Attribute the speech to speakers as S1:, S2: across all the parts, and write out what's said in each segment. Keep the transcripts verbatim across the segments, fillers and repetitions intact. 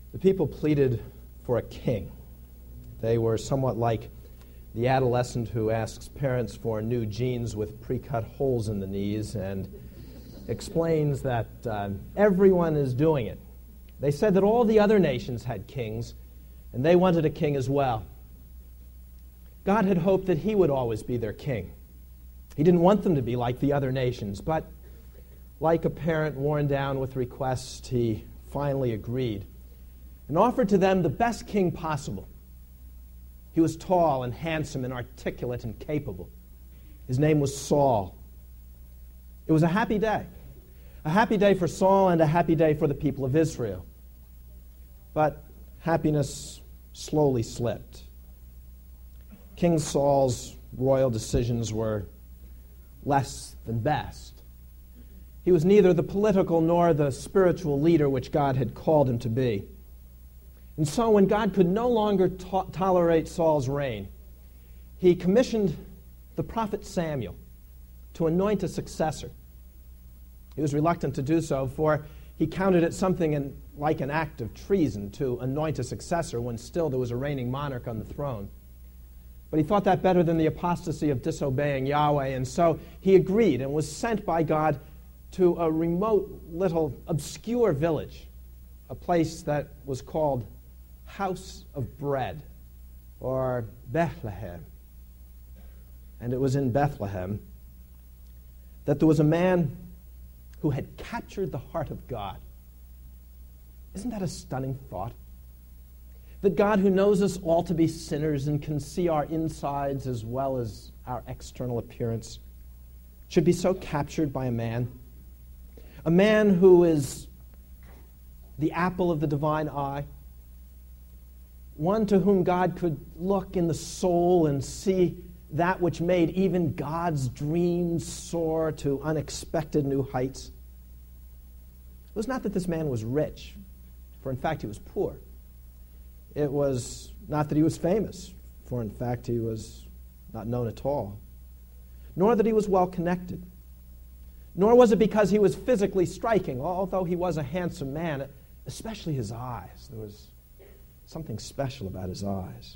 S1: The people pleaded for a king. They were somewhat like the adolescent who asks parents for new jeans with pre-cut holes in the knees and explains that uh, everyone is doing it. They said that all the other nations had kings, and they wanted a king as well. God had hoped that he would always be their king. He didn't want them to be like the other nations, but like a parent worn down with requests, he finally agreed and offered to them the best king possible. He was tall and handsome and articulate and capable. His name was Saul. It was a happy day. A happy day for Saul and a happy day for the people of Israel. But happiness slowly slipped. King Saul's royal decisions were less than best. He was neither the political nor the spiritual leader which God had called him to be. And so when God could no longer to- tolerate Saul's reign, he commissioned the prophet Samuel to anoint a successor. He was reluctant to do so, for he counted it something in, like an act of treason to anoint a successor when still there was a reigning monarch on the throne. But he thought that better than the apostasy of disobeying Yahweh, and so he agreed and was sent by God to a remote little obscure village, a place that was called House of Bread, or Bethlehem. And it was in Bethlehem that there was a man who had captured the heart of God. Isn't that a stunning thought? That God, who knows us all to be sinners and can see our insides as well as our external appearance, should be so captured by a man. A man who is the apple of the divine eye. One to whom God could look in the soul and see that which made even God's dreams soar to unexpected new heights. It was not that this man was rich, for in fact he was poor. It was not that he was famous, for in fact he was not known at all. Nor that he was well connected. Nor was it because he was physically striking, although he was a handsome man, especially his eyes. There was something special about his eyes.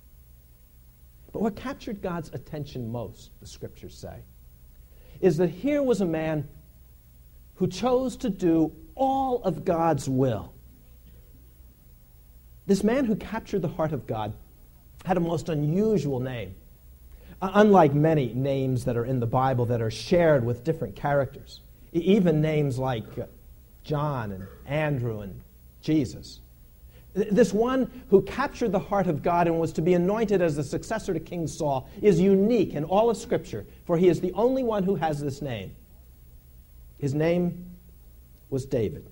S1: But what captured God's attention most, the scriptures say, is that here was a man who chose to do all of God's will. This man who captured the heart of God had a most unusual name. Uh, unlike many names that are in the Bible that are shared with different characters, e- even names like uh, John and Andrew and Jesus. This one who captured the heart of God and was to be anointed as the successor to King Saul is unique in all of Scripture, for he is the only one who has this name. His name was David.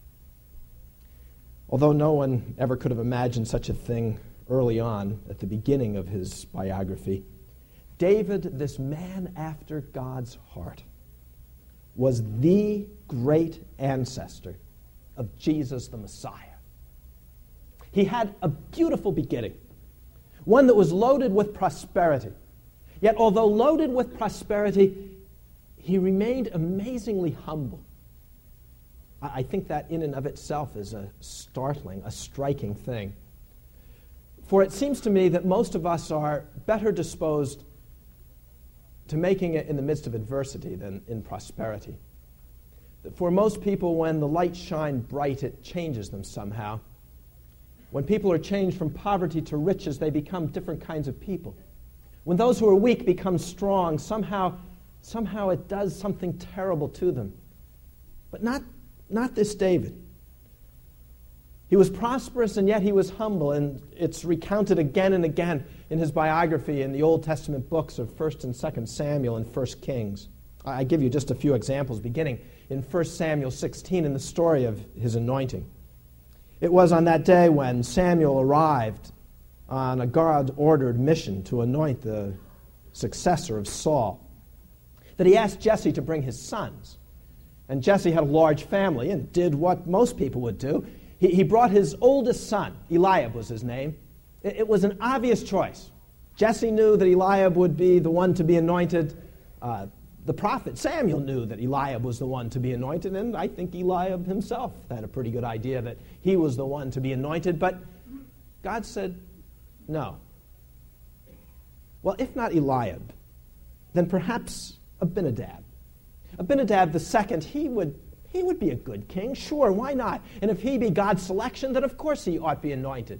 S1: Although no one ever could have imagined such a thing early on at the beginning of his biography, David, this man after God's heart, was the great ancestor of Jesus the Messiah. He had a beautiful beginning, one that was loaded with prosperity. Yet although loaded with prosperity, he remained amazingly humble. I think that in and of itself is a startling, a striking thing. For it seems to me that most of us are better disposed to making it in the midst of adversity than in prosperity. For most people, when the lights shine bright, it changes them somehow. When people are changed from poverty to riches, they become different kinds of people. When those who are weak become strong, somehow, somehow it does something terrible to them. But not, not this David. He was prosperous and yet he was humble, and it's recounted again and again in his biography in the Old Testament books of First and Second Samuel and First Kings. I give you just a few examples, beginning in First Samuel sixteen in the story of his anointing. It was on that day when Samuel arrived on a God-ordered mission to anoint the successor of Saul that he asked Jesse to bring his sons. And Jesse had a large family and did what most people would do. He, he brought his oldest son, Eliab was his name. It, it was an obvious choice. Jesse knew that Eliab would be the one to be anointed. Uh, The prophet Samuel knew that Eliab was the one to be anointed, and I think Eliab himself had a pretty good idea that he was the one to be anointed, but God said, no. Well, if not Eliab, then perhaps Abinadab. Abinadab the second, he would, he would be a good king. Sure, why not? And if he be God's selection, then of course he ought to be anointed.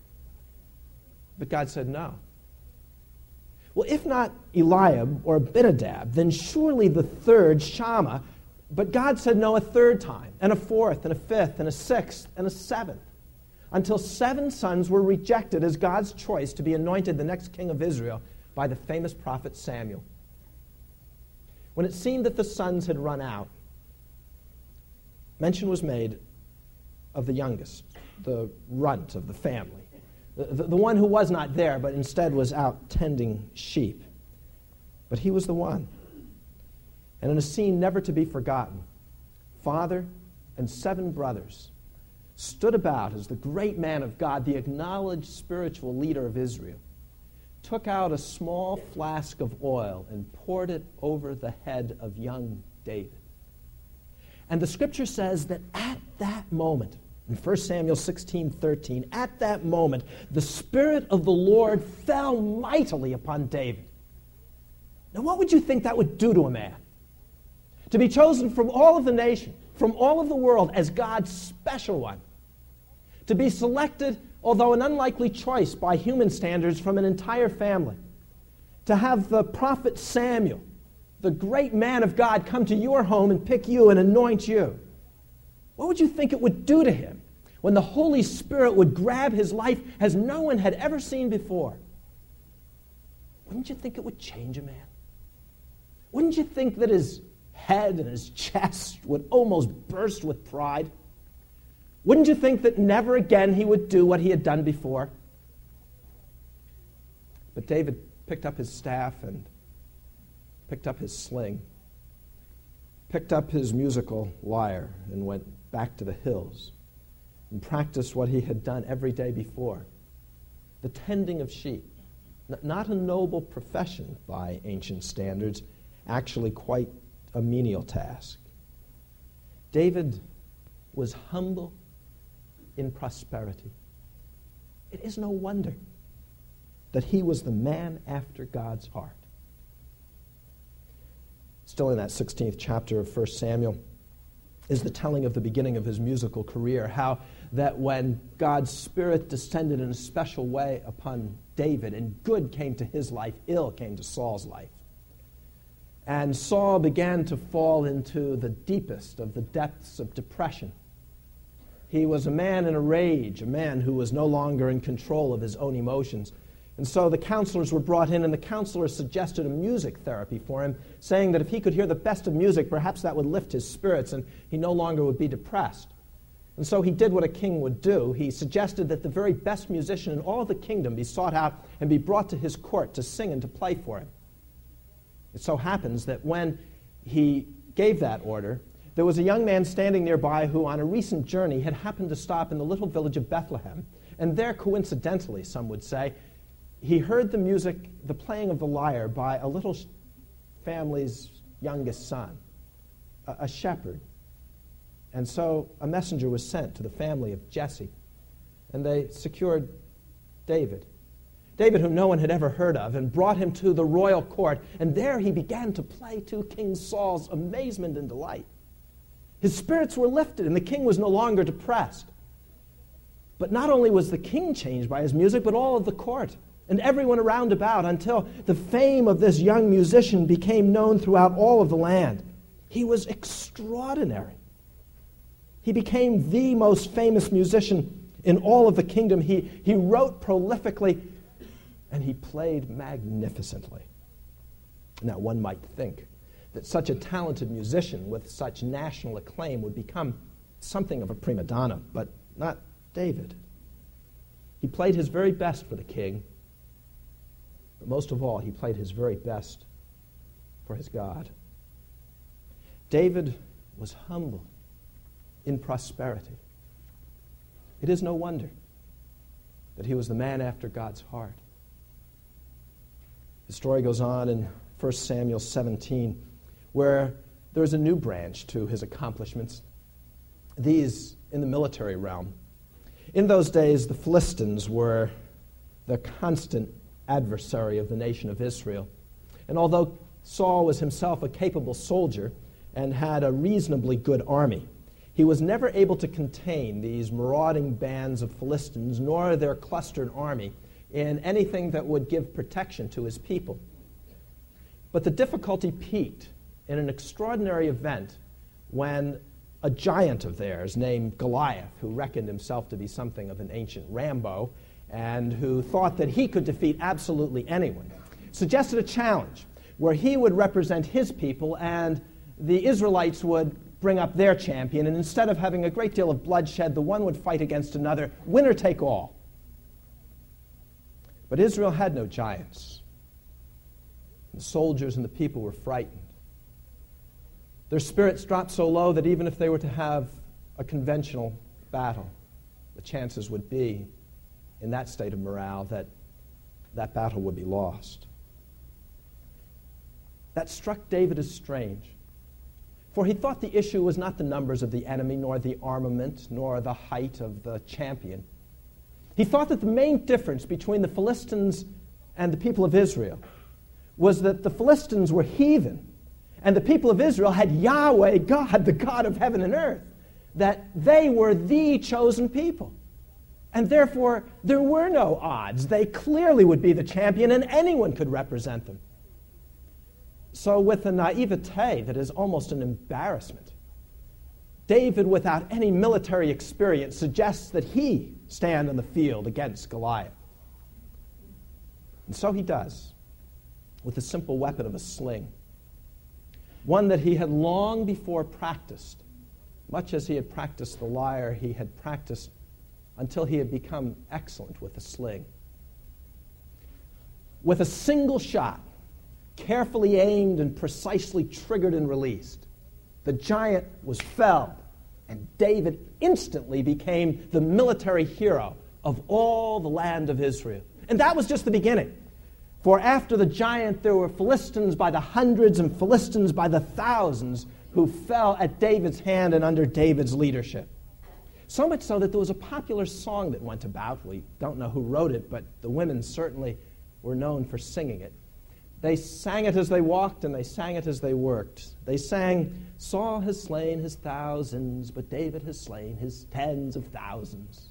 S1: But God said no. Well, if not Eliab or Abinadab, then surely the third, Shammah. But God said no a third time, and a fourth, and a fifth, and a sixth, and a seventh, until seven sons were rejected as God's choice to be anointed the next king of Israel by the famous prophet Samuel. When it seemed that the sons had run out, mention was made of the youngest, the runt of the family. The, the one who was not there, but instead was out tending sheep. But he was the one. And in a scene never to be forgotten, father and seven brothers stood about as the great man of God, the acknowledged spiritual leader of Israel, took out a small flask of oil and poured it over the head of young David. And the scripture says that at that moment, in First Samuel sixteen thirteen, at that moment, the Spirit of the Lord fell mightily upon David. Now, what would you think that would do to a man? To be chosen from all of the nation, from all of the world, as God's special one. To be selected, although an unlikely choice by human standards, from an entire family. To have the prophet Samuel, the great man of God, come to your home and pick you and anoint you. What would you think it would do to him when the Holy Spirit would grab his life as no one had ever seen before? Wouldn't you think it would change a man? Wouldn't you think that his head and his chest would almost burst with pride? Wouldn't you think that never again he would do what he had done before? But David picked up his staff and picked up his sling, picked up his musical lyre, and went back to the hills and practiced what he had done every day before, the tending of sheep. N- not a noble profession by ancient standards, actually quite a menial task. David was humble in prosperity. It is no wonder that he was the man after God's heart. Still in that sixteenth chapter of First Samuel is the telling of the beginning of his musical career, how that when God's Spirit descended in a special way upon David, and good came to his life, ill came to Saul's life. And Saul began to fall into the deepest of the depths of depression. He was a man in a rage, a man who was no longer in control of his own emotions. And so the counselors were brought in, and the counselors suggested a music therapy for him, saying that if he could hear the best of music, perhaps that would lift his spirits and he no longer would be depressed. And so he did what a king would do. He suggested that the very best musician in all the kingdom be sought out and be brought to his court to sing and to play for him. It so happens that when he gave that order, there was a young man standing nearby who on a recent journey had happened to stop in the little village of Bethlehem. And there, coincidentally, some would say, he heard the music, the playing of the lyre by a little family's youngest son, a, a shepherd. And so a messenger was sent to the family of Jesse, and they secured David. David, whom no one had ever heard of, and brought him to the royal court, and there he began to play to King Saul's amazement and delight. His spirits were lifted, and the king was no longer depressed. But not only was the king changed by his music, but all of the court and everyone around about, until the fame of this young musician became known throughout all of the land. He was extraordinary. He became the most famous musician in all of the kingdom. He, he wrote prolifically, and he played magnificently. Now, one might think that such a talented musician with such national acclaim would become something of a prima donna, but not David. He played his very best for the king, but most of all, he played his very best for his God. David was humble in prosperity. It is no wonder that he was the man after God's heart. The story goes on in First Samuel seventeen. where there's a new branch to his accomplishments, these in the military realm. In those days, the Philistines were the constant adversary of the nation of Israel. And although Saul was himself a capable soldier and had a reasonably good army, he was never able to contain these marauding bands of Philistines, nor their clustered army, in anything that would give protection to his people. But the difficulty peaked in an extraordinary event when a giant of theirs named Goliath, who reckoned himself to be something of an ancient Rambo and who thought that he could defeat absolutely anyone, suggested a challenge where he would represent his people and the Israelites would bring up their champion, and instead of having a great deal of bloodshed, the one would fight against another, winner take all. But Israel had no giants. The soldiers and the people were frightened. Their spirits dropped so low that even if they were to have a conventional battle, the chances would be, in that state of morale, that that battle would be lost. That struck David as strange, for he thought the issue was not the numbers of the enemy, nor the armament, nor the height of the champion. He thought that the main difference between the Philistines and the people of Israel was that the Philistines were heathen, and the people of Israel had Yahweh, God, the God of heaven and earth, that they were the chosen people. And therefore, there were no odds. They clearly would be the champion, and anyone could represent them. So with a naivete that is almost an embarrassment, David, without any military experience, suggests that he stand on the field against Goliath. And so he does, with the simple weapon of a sling, one that he had long before practiced. Much as he had practiced the lyre, he had practiced until he had become excellent with the sling. With a single shot, carefully aimed and precisely triggered and released, the giant was felled, and David instantly became the military hero of all the land of Israel. And that was just the beginning. For after the giant, there were Philistines by the hundreds and Philistines by the thousands who fell at David's hand and under David's leadership. So much so that there was a popular song that went about. We don't know who wrote it, but the women certainly were known for singing it. They sang it as they walked, and they sang it as they worked. They sang, Saul has slain his thousands, but David has slain his tens of thousands.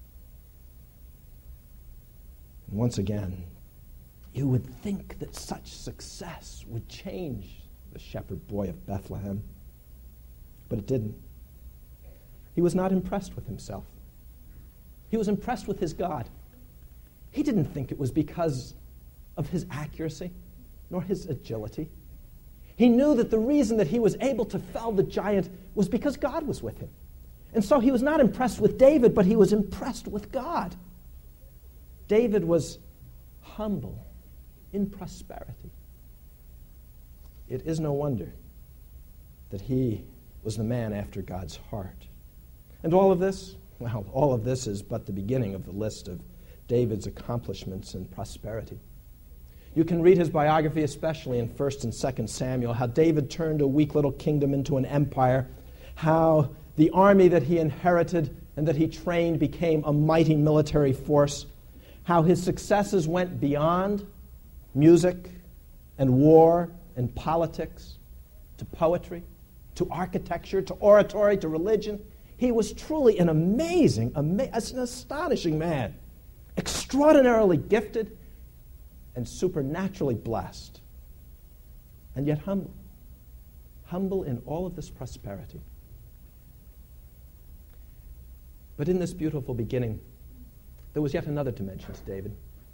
S1: And once again, you would think that such success would change the shepherd boy of Bethlehem. But it didn't. He was not impressed with himself. He was impressed with his God. He didn't think it was because of his accuracy, nor his agility. He knew that the reason that he was able to fell the giant was because God was with him. And so he was not impressed with David, but he was impressed with God. David was humble in prosperity. It is no wonder that he was the man after God's heart. And all of this, well, all of this is but the beginning of the list of David's accomplishments in prosperity. You can read his biography, especially in First and Second Samuel, how David turned a weak little kingdom into an empire, how the army that he inherited and that he trained became a mighty military force, how his successes went beyond music and war and politics to poetry, to architecture, to oratory, to religion. He was truly an amazing, ama- an astonishing man, extraordinarily gifted and supernaturally blessed, and yet humble. Humble in all of this prosperity. But in this beautiful beginning, there was yet another dimension to David.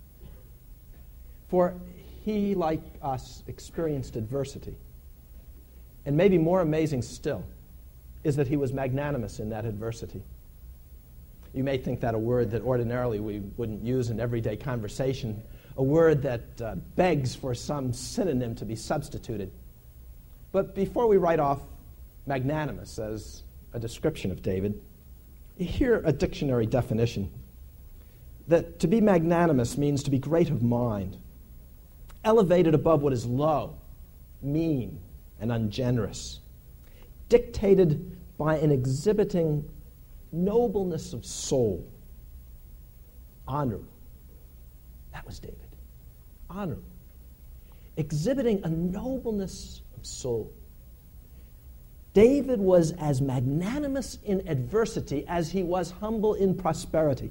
S1: For he, like us, experienced adversity. And maybe more amazing still is that he was magnanimous in that adversity. You may think that a word that ordinarily we wouldn't use in everyday conversation, a word that uh, begs for some synonym to be substituted. But before we write off magnanimous as a description of David, hear a dictionary definition. That to be magnanimous means to be great of mind, elevated above what is low, mean, and ungenerous, dictated by an exhibiting nobleness of soul. Honorable. That was David. Honorable. Exhibiting a nobleness of soul. David was as magnanimous in adversity as he was humble in prosperity.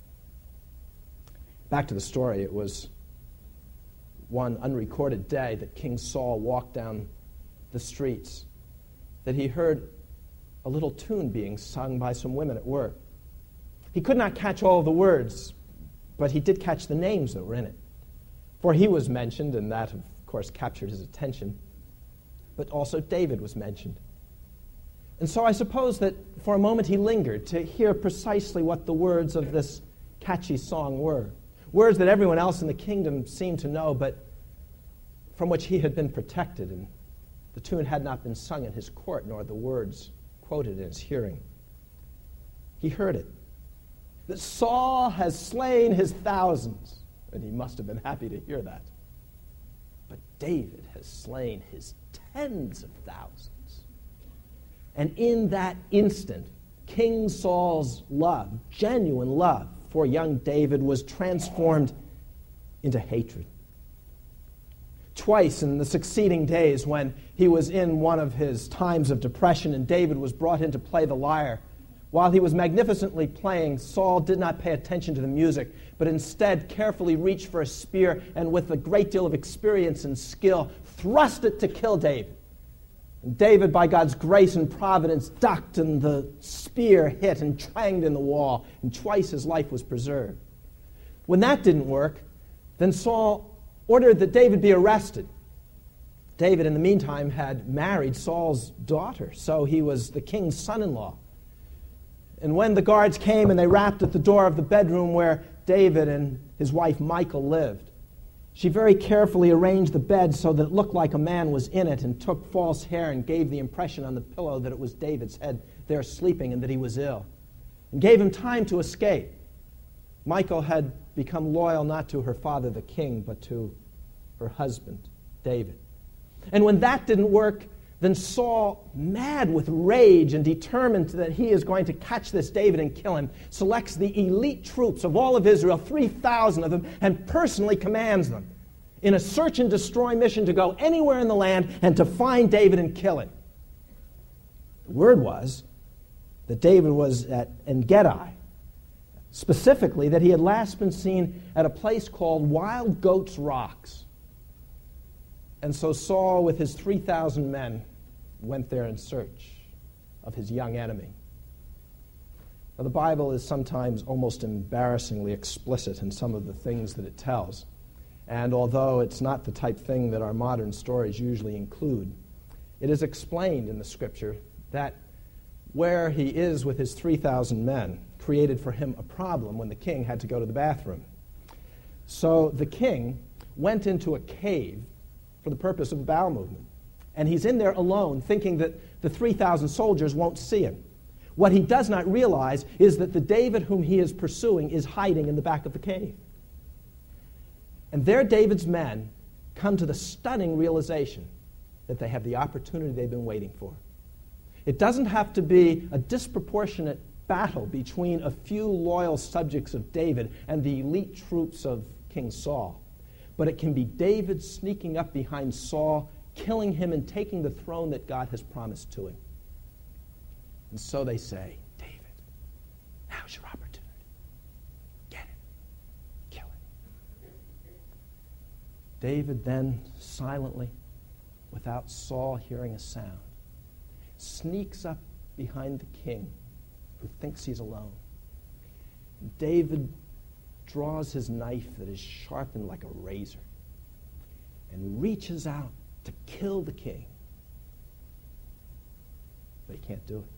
S1: Back to the story, it was one unrecorded day that King Saul walked down the streets, that he heard a little tune being sung by some women at work. He could not catch all the words, but he did catch the names that were in it. For he was mentioned, and that, of course, captured his attention. But also David was mentioned. And so I suppose that for a moment he lingered to hear precisely what the words of this catchy song were. Words that everyone else in the kingdom seemed to know, but from which he had been protected, and the tune had not been sung in his court, nor the words quoted in his hearing. He heard it. That Saul has slain his thousands. And he must have been happy to hear that. But David has slain his tens of thousands. And in that instant, King Saul's love, genuine love for young David, was transformed into hatred. Twice in the succeeding days, when he was in one of his times of depression and David was brought in to play the lyre, while he was magnificently playing, Saul did not pay attention to the music, but instead carefully reached for a spear and with a great deal of experience and skill, thrust it to kill David. And David, by God's grace and providence, ducked, and the spear hit and twanged in the wall, and twice his life was preserved. When that didn't work, then Saul ordered that David be arrested. David, in the meantime, had married Saul's daughter, so he was the king's son-in-law. And when the guards came and they rapped at the door of the bedroom where David and his wife Michal lived, she very carefully arranged the bed so that it looked like a man was in it, and took false hair and gave the impression on the pillow that it was David's head there sleeping and that he was ill, and gave him time to escape. Michal had become loyal not to her father the king, but to her husband, David. And when that didn't work, then Saul, mad with rage and determined that he is going to catch this David and kill him, selects the elite troops of all of Israel, three thousand of them, and personally commands them in a search and destroy mission to go anywhere in the land and to find David and kill him. The word was that David was at En-Gedi, specifically that he had last been seen at a place called Wild Goats Rocks. And so Saul, with his three thousand men, went there in search of his young enemy. Now, the Bible is sometimes almost embarrassingly explicit in some of the things that it tells. And although it's not the type thing that our modern stories usually include, it is explained in the Scripture that where he is with his three thousand men created for him a problem when the king had to go to the bathroom. So the king went into a cave for the purpose of a bowel movement. And he's in there alone, thinking that the three thousand soldiers won't see him. What he does not realize is that the David whom he is pursuing is hiding in the back of the cave. And there David's men come to the stunning realization that they have the opportunity they've been waiting for. It doesn't have to be a disproportionate battle between a few loyal subjects of David and the elite troops of King Saul. But it can be David sneaking up behind Saul, killing him and taking the throne that God has promised to him. And so they say, David, now's your opportunity. Get it. Kill it. David then, silently, without Saul hearing a sound, sneaks up behind the king, who thinks he's alone. David draws his knife that is sharpened like a razor and reaches out to kill the king. But he can't do it.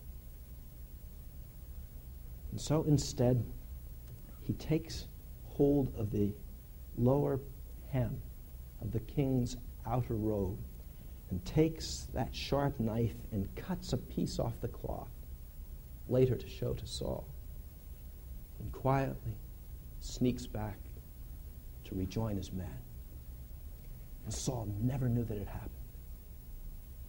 S1: And so instead, he takes hold of the lower hem of the king's outer robe and takes that sharp knife and cuts a piece off the cloth, later to show to Saul, and quietly sneaks back to rejoin his men. And Saul never knew that it happened.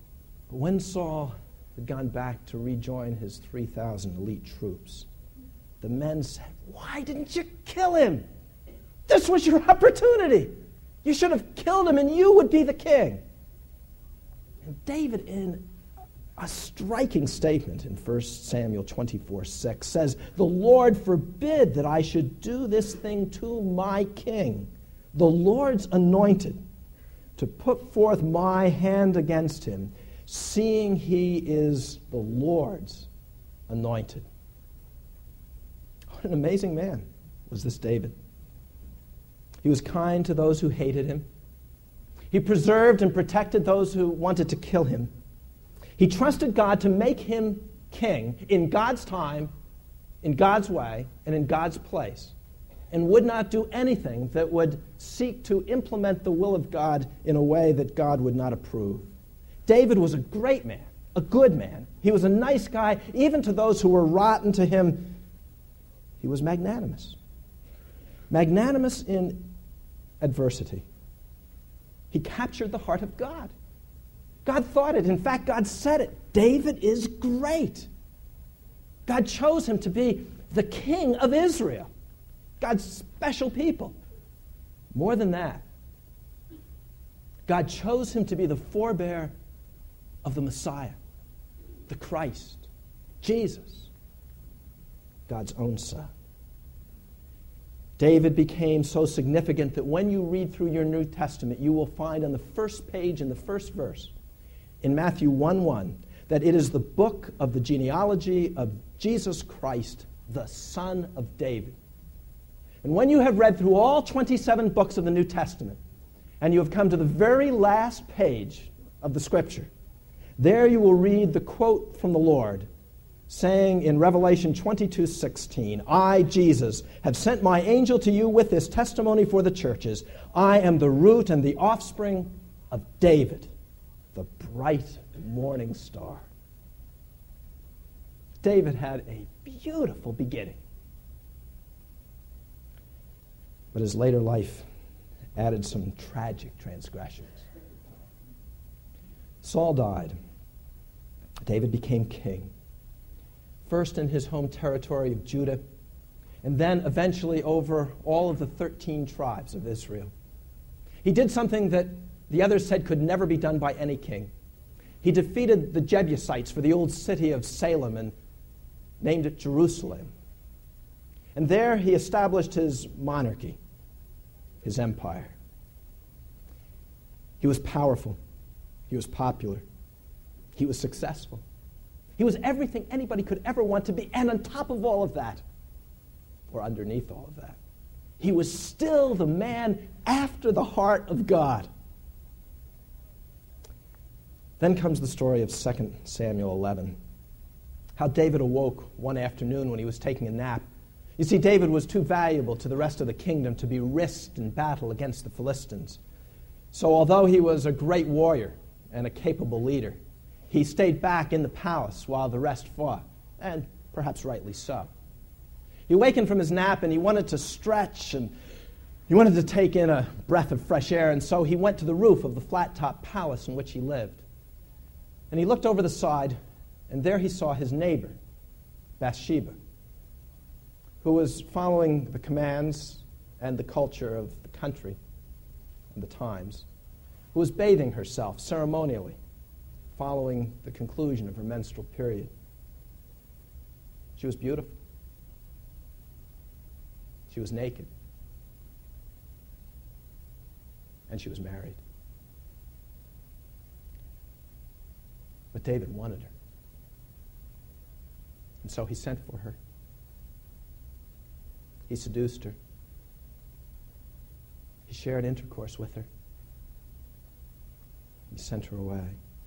S1: But when Saul had gone back to rejoin his three thousand elite troops, the men said, "Why didn't you kill him? This was your opportunity. You should have killed him and you would be the king." And David, in a striking statement in First Samuel twenty-four six, says, "The Lord forbid that I should do this thing to my king, the Lord's anointed, to put forth my hand against him, seeing he is the Lord's anointed." What an amazing man was this David. He was kind to those who hated him. He preserved and protected those who wanted to kill him. He trusted God to make him king in God's time, in God's way, and in God's place, and would not do anything that would seek to implement the will of God in a way that God would not approve. David was a great man, a good man. He was a nice guy, even to those who were rotten to him. He was magnanimous. Magnanimous in adversity. He captured the heart of God. God thought it. In fact, God said it. David is great. God chose him to be the king of Israel, God's special people. More than that, God chose him to be the forebearer of the Messiah, the Christ, Jesus, God's own son. David became so significant that when you read through your New Testament, you will find on the first page, in the first verse, in Matthew one one, that it is the book of the genealogy of Jesus Christ, the son of David. And when you have read through all twenty-seven books of the New Testament, and you have come to the very last page of the Scripture, there you will read the quote from the Lord, saying in Revelation twenty-two sixteen, "I, Jesus, have sent my angel to you with this testimony for the churches. I am the root and the offspring of David, the bright morning star." David had a beautiful beginning, but his later life added some tragic transgressions. Saul died. David became king, first in his home territory of Judah, and then eventually over all of the thirteen tribes of Israel. He did something that the others said could never be done by any king. He defeated the Jebusites for the old city of Salem and named it Jerusalem. And there he established his monarchy, his empire. He was powerful. He was popular. He was successful. He was everything anybody could ever want to be. And on top of all of that, or underneath all of that, he was still the man after the heart of God. Then comes the story of Second Samuel eleven, how David awoke one afternoon when he was taking a nap. You see, David was too valuable to the rest of the kingdom to be risked in battle against the Philistines. So although he was a great warrior and a capable leader, he stayed back in the palace while the rest fought, and perhaps rightly so. He awakened from his nap and he wanted to stretch and he wanted to take in a breath of fresh air, and so he went to the roof of the flat-top palace in which he lived. And he looked over the side, and there he saw his neighbor, Bathsheba, who was following the commands and the culture of the country and the times, who was bathing herself ceremonially following the conclusion of her menstrual period. She was beautiful. She was naked. And she was married. But David wanted her. And so he sent for her. He seduced her. He shared intercourse with her. He sent her away.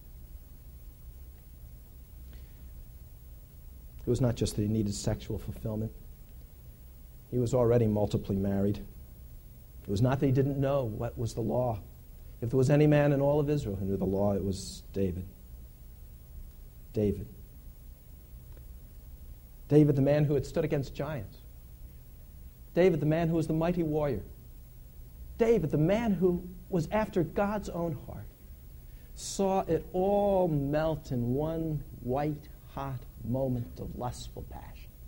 S1: It was not just that he needed sexual fulfillment. He was already multiply married. It was not that he didn't know what was the law. If there was any man in all of Israel who knew the law, it was David. David. David, the man who had stood against giants. David, the man who was the mighty warrior. David, the man who was after God's own heart. saw it all melt in one white-hot moment of lustful passion.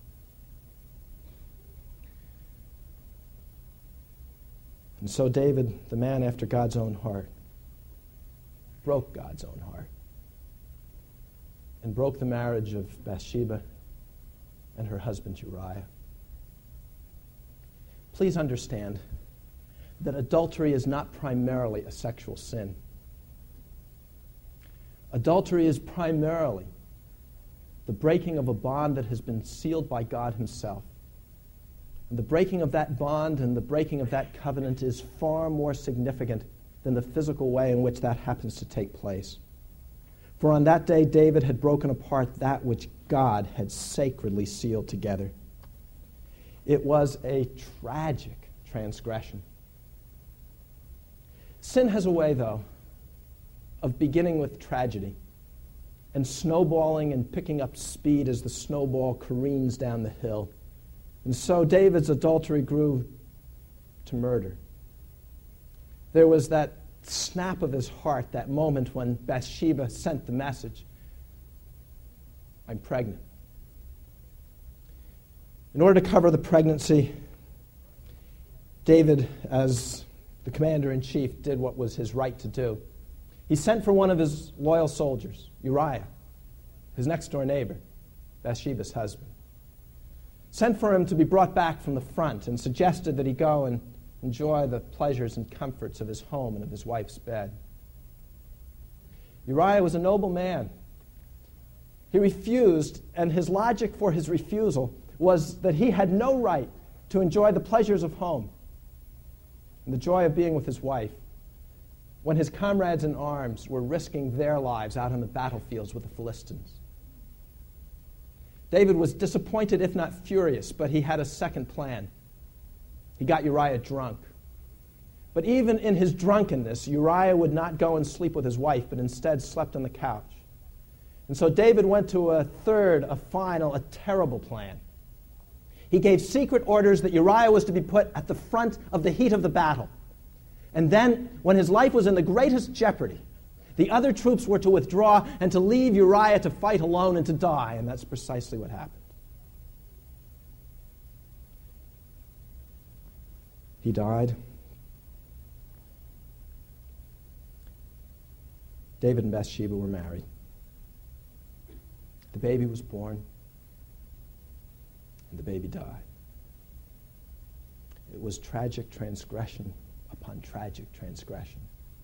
S1: And so David, the man after God's own heart, broke God's own heart and broke the marriage of Bathsheba and her husband Uriah. Please understand that adultery is not primarily a sexual sin. Adultery is primarily the breaking of a bond that has been sealed by God himself. And the breaking of that bond and the breaking of that covenant is far more significant than the physical way in which that happens to take place. For on that day, David had broken apart that which God had sacredly sealed together. It was a tragic transgression. Sin has a way, though, of beginning with tragedy and snowballing and picking up speed as the snowball careens down the hill. And so David's adultery grew to murder. There was that snap of his heart, that moment when Bathsheba sent the message, I'm pregnant. In order to cover the pregnancy, David, as the commander-in-chief, did what was his right to do. He sent for one of his loyal soldiers, Uriah, his next-door neighbor, Bathsheba's husband. Sent for him to be brought back from the front and suggested that he go and enjoy the pleasures and comforts of his home and of his wife's bed. Uriah was a noble man. He refused, and his logic for his refusal was that he had no right to enjoy the pleasures of home and the joy of being with his wife when his comrades in arms were risking their lives out on the battlefields with the Philistines. David was disappointed, if not furious, but he had a second plan. He got Uriah drunk. But even in his drunkenness, Uriah would not go and sleep with his wife, but instead slept on the couch. And so David went to a third, a final, a terrible plan. He gave secret orders that Uriah was to be put at the front of the heat of the battle. And then, when his life was in the greatest jeopardy, the other troops were to withdraw and to leave Uriah to fight alone and to die, and that's precisely what happened. He died. David and Bathsheba were married. The baby was born, and the baby died. It was tragic transgression upon tragic transgression.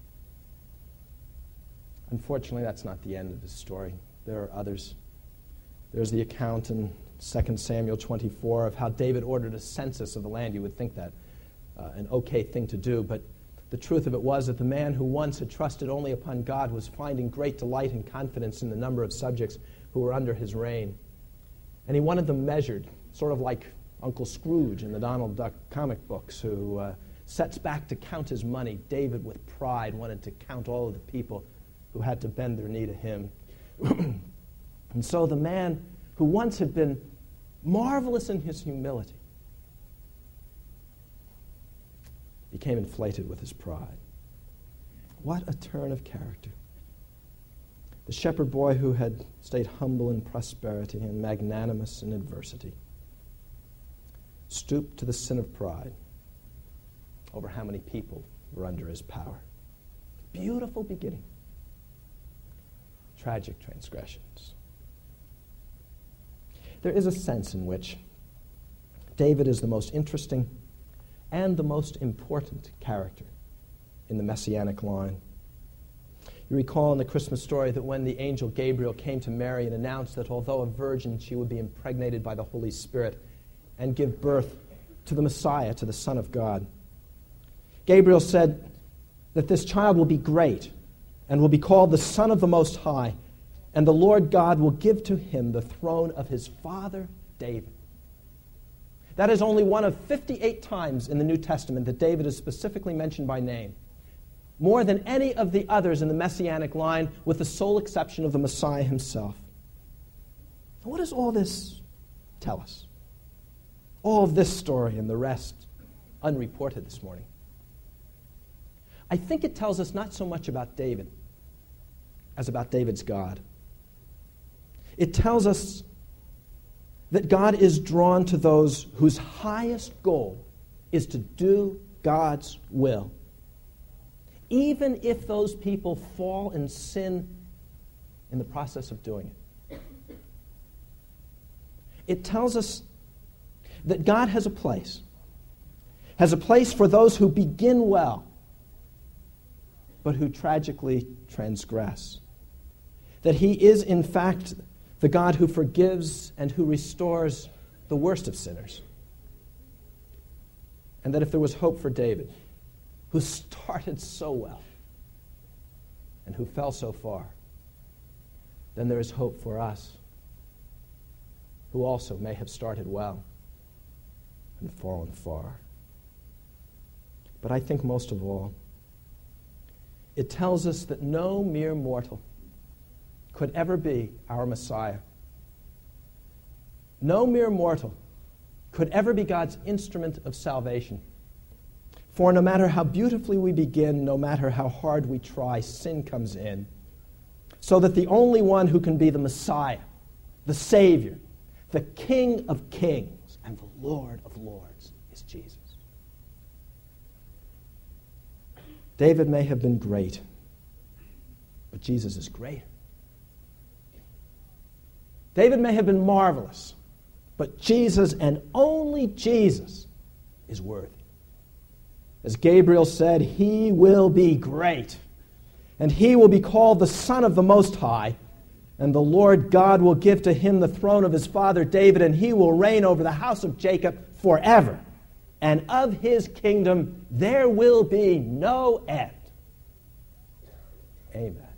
S1: Unfortunately, that's not the end of the story. There are others. There's the account in Second Samuel twenty-four of how David ordered a census of the land. You would think that uh, an okay thing to do, but the truth of it was that the man who once had trusted only upon God was finding great delight and confidence in the number of subjects who were under his reign. And he wanted them measured, sort of like Uncle Scrooge in the Donald Duck comic books, who uh, sets back to count his money. David, with pride, wanted to count all of the people who had to bend their knee to him. And so the man who once had been marvelous in his humility became inflated with his pride. What a turn of character. The shepherd boy who had stayed humble in prosperity and magnanimous in adversity stooped to the sin of pride over how many people were under his power. Beautiful beginning. Tragic transgressions. There is a sense in which David is the most interesting and the most important character in the Messianic line. You recall in the Christmas story that when the angel Gabriel came to Mary and announced that although a virgin, she would be impregnated by the Holy Spirit and give birth to the Messiah, to the Son of God. Gabriel said that this child will be great and will be called the Son of the Most High, and the Lord God will give to him the throne of his father David. That is only one of fifty-eight times in the New Testament that David is specifically mentioned by name, more than any of the others in the Messianic line, with the sole exception of the Messiah himself. What does all this tell us? All of this story and the rest unreported this morning. I think it tells us not so much about David as about David's God. It tells us that God is drawn to those whose highest goal is to do God's will, even if those people fall and sin in the process of doing it. It tells us that God has a place, has a place for those who begin well, but who tragically transgress. That he is, in fact, the God who forgives and who restores the worst of sinners. And that if there was hope for David, who started so well and who fell so far, then there is hope for us, who also may have started well and fallen far. But I think most of all, it tells us that no mere mortal could ever be our Messiah. No mere mortal could ever be God's instrument of salvation. For no matter how beautifully we begin, no matter how hard we try, sin comes in. So that the only one who can be the Messiah, the Savior, the King of kings, and the Lord of lords is Jesus. David may have been great, but Jesus is greater. David may have been marvelous, but Jesus and only Jesus is worthy. As Gabriel said, he will be great, and he will be called the Son of the Most High, and the Lord God will give to him the throne of his father David, and he will reign over the house of Jacob forever, and of his kingdom there will be no end. Amen.